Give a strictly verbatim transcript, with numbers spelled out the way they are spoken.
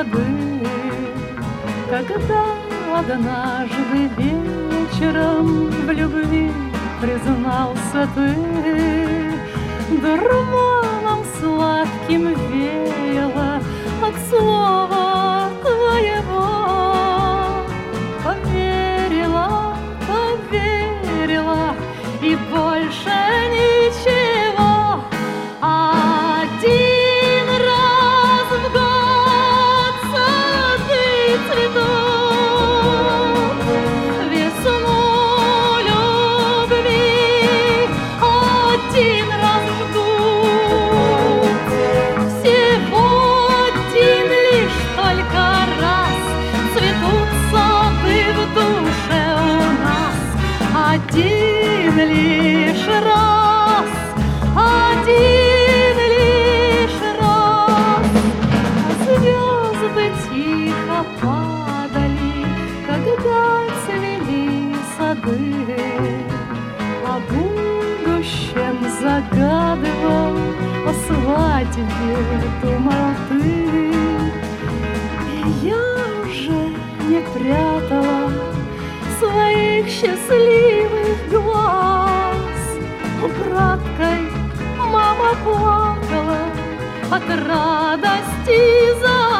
сады. Когда однажды вечером в любви признался ты, дурманом сладким веяло от слова твоего. Поверила, поверила и больше ничего. Один раз в год сады цветут, весну любви один раз ждут. Всего один лишь только раз цветут сады в душе у нас. Один лишь раз, один лишь раз. Звезды тихо падали, когда цвели сады. О будущем загадывал, о свадьбе думал ты. И я уже не прятала своих счастливых глаз. Украдкой мама плакала от радости за